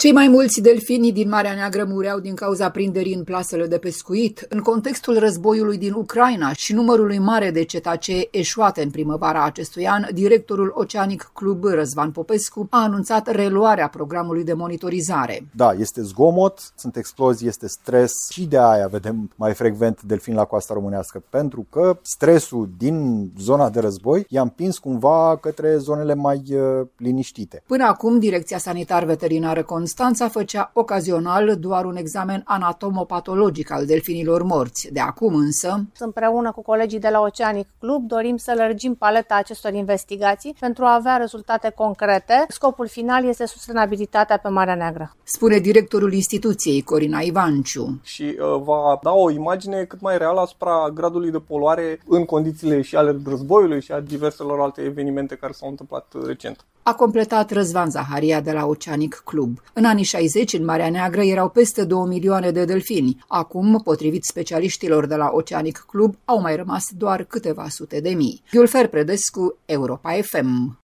Cei mai mulți delfini din Marea Neagră mureau din cauza prinderii în plasele de pescuit. În contextul războiului din Ucraina și numărului mare de cetacee eșuate în primăvara acestui an, directorul Oceanic Club Răzvan Popescu a anunțat reluarea programului de monitorizare. Da, este zgomot, sunt explozii, este stres și de aia vedem mai frecvent delfini la coasta românească, pentru că stresul din zona de război i-a împins cumva către zonele mai liniștite. Până acum, Direcția Sanitar-Veterinară Constanța făcea ocazional doar un examen anatomopatologic al delfinilor morți. De acum însă, împreună cu colegii de la Oceanic Club, dorim să lărgim paleta acestor investigații pentru a avea rezultate concrete. Scopul final este sustenabilitatea pe Marea Neagră, spune directorul instituției, Corina Ivanciu. Și va da o imagine cât mai reală asupra gradului de poluare în condițiile și ale războiului și a diverselor alte evenimente care s-au întâmplat recent. A completat Răzvan Zaharia de la Oceanic Club. În anii 60, în Marea Neagră, erau peste 2 milioane de delfini. Acum, potrivit specialiștilor de la Oceanic Club, au mai rămas doar câteva sute de mii. Iulfer Predescu, Europa FM.